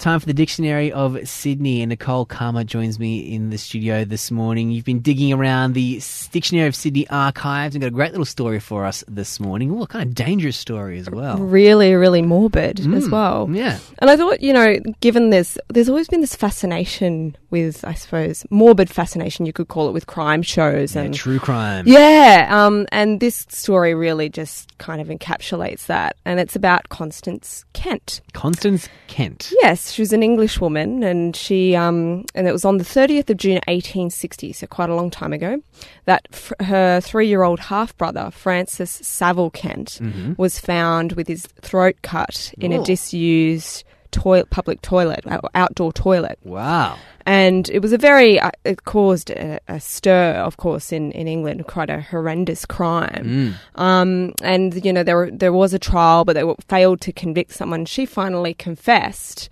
time for the Dictionary of Sydney, and Nicole Karma joins me in the studio this morning. You've been digging around the Dictionary of Sydney archives and got a great little story for us this morning. Ooh, a kind of dangerous story as well. Really, really morbid as well. Yeah. And I thought, given this, there's always been this fascination with, I suppose, morbid fascination, you could call it, with crime shows. And true crime. Yeah. And this story really just kind of encapsulates that. And it's about Constance Kent. Constance Kent. Yes, she was an English woman, and she and it was on the 30th of June 1860, so quite a long time ago, that her 3-year-old half-brother, Francis Saville Kent, was found with his throat cut in a disused public toilet, outdoor toilet. Wow. And it was it caused a stir, of course, in England, quite a horrendous crime. And, there was a trial, but they failed to convict someone. She finally confessed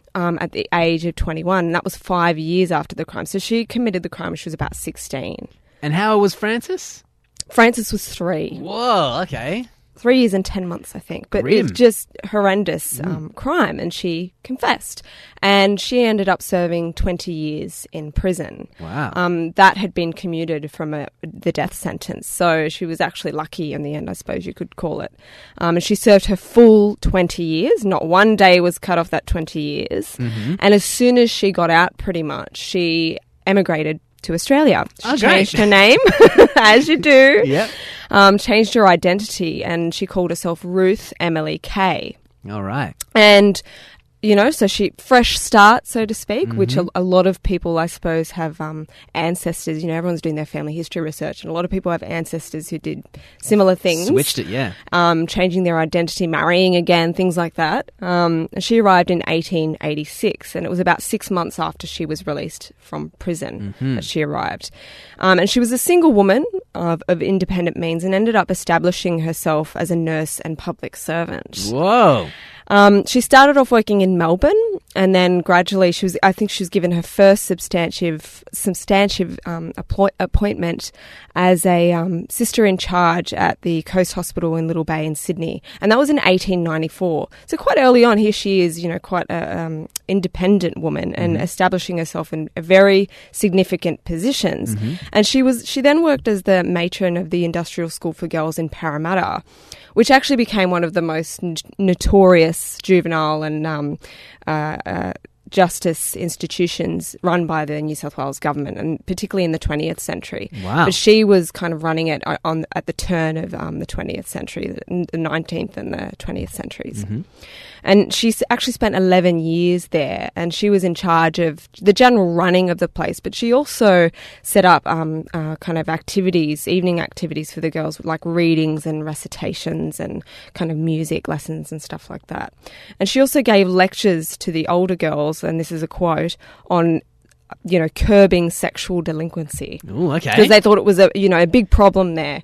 at the age of 21, and that was 5 years after the crime. So she committed the crime when she was about 16. And how old was Francis? Francis was 3. Whoa, okay. 3 years and 10 months, I think. But Grim. it's just horrendous crime, and she confessed. And she ended up serving 20 years in prison. Wow. That had been commuted from the death sentence. So she was actually lucky in the end, I suppose you could call it. And she served her full 20 years. Not one day was cut off that 20 years. And as soon as she got out, pretty much, she emigrated to Australia. She changed her name, as you do. Yep. Changed her identity, and she called herself Ruth Emily Kay. All right. And, so she, fresh start, so to speak, which a lot of people, I suppose, have ancestors. Everyone's doing their family history research, and a lot of people have ancestors who did similar things. Switched it, yeah. Changing their identity, marrying again, things like that. She arrived in 1886, and it was about 6 months after she was released from prison that she arrived. And she was a single woman of independent means, and ended up establishing herself as a nurse and public servant. Whoa. She started off working in Melbourne, and then gradually she was given her first substantive appointment as a sister in charge at the Coast Hospital in Little Bay in Sydney, and that was in 1894. So quite early on, here she is, quite a independent woman and establishing herself in very significant positions. And she then worked as the matron of the Industrial School for Girls in Parramatta, which actually became one of the most notorious juvenile and justice institutions run by the New South Wales government, and particularly in the 20th century. Wow. But she was kind of running it at the turn of the 20th century, the 19th and the 20th centuries. And she actually spent 11 years there, and she was in charge of the general running of the place, but she also set up kind of evening activities for the girls, like readings and recitations and kind of music lessons and stuff like that. And she also gave lectures to the older girls, and this is a quote, on curbing sexual delinquency. Oh, okay. Because they thought it was a big problem there.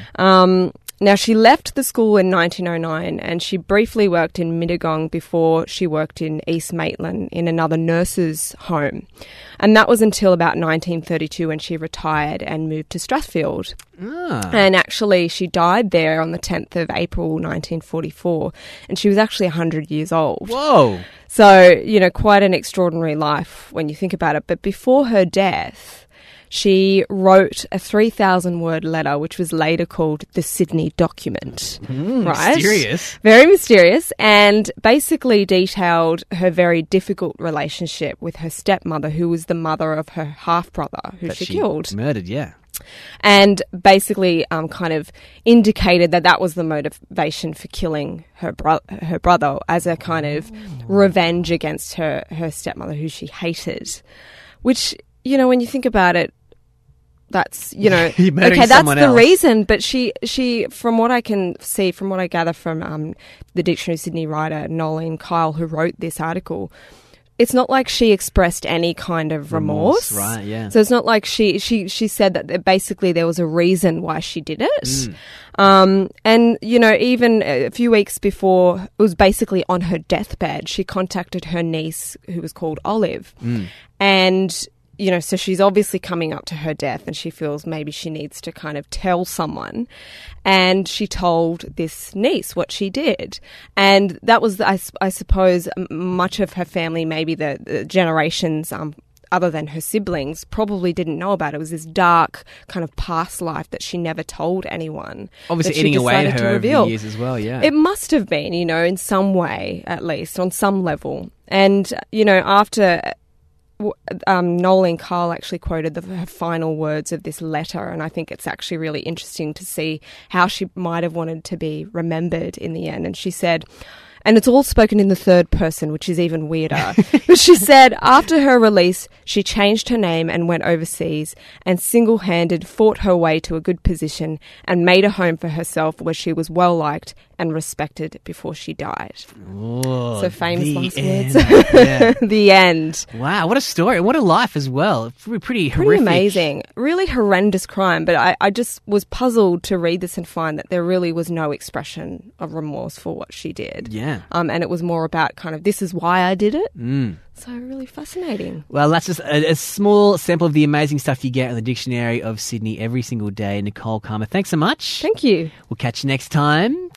Now, she left the school in 1909, and she briefly worked in Mittagong before she worked in East Maitland in another nurse's home. And that was until about 1932, when she retired and moved to Strathfield. And actually, she died there on the 10th of April, 1944, and she was actually 100 years old. Whoa. So, quite an extraordinary life when you think about it. But before her death, she wrote a 3,000-word letter, which was later called the Sydney Document. Right? Mysterious. Very mysterious, and basically detailed her very difficult relationship with her stepmother, who was the mother of her half-brother, who she killed. Murdered, yeah. And basically kind of indicated that was the motivation for killing her brother as a kind of revenge against her stepmother, who she hated. Which, when you think about it, that's, okay, that's the reason. But she, from what I can see, from what I gather from the Dictionary of Sydney writer Nolene Kyle, who wrote this article, it's not like she expressed any kind of remorse. Right, yeah. So it's not like she said that basically there was a reason why she did it. And, even a few weeks before, it was basically on her deathbed, she contacted her niece, who was called Olive. And so she's obviously coming up to her death and she feels maybe she needs to kind of tell someone. And she told this niece what she did. And that was, I suppose, much of her family, maybe the generations other than her siblings, probably didn't know about it. It was this dark kind of past life that she never told anyone. Obviously eating away at her over the years as well, yeah. It must have been, in some way, at least, on some level. And, after... Noeline Carl actually quoted her final words of this letter, and I think it's actually really interesting to see how she might have wanted to be remembered in the end. And she said, and it's all spoken in the third person, which is even weirder. But she said, after her release, she changed her name and went overseas and single-handed fought her way to a good position and made a home for herself where she was well-liked and respected before she died. Oh, so famous last words. Yeah. The end. Wow, what a story. What a life as well. Pretty horrific. Pretty amazing. Really horrendous crime. But I just was puzzled to read this and find that there really was no expression of remorse for what she did. Yeah. And it was more about kind of, this is why I did it. Mm. So really fascinating. Well, that's just a small sample of the amazing stuff you get in the Dictionary of Sydney every single day. Nicole Calmer, thanks so much. Thank you. We'll catch you next time.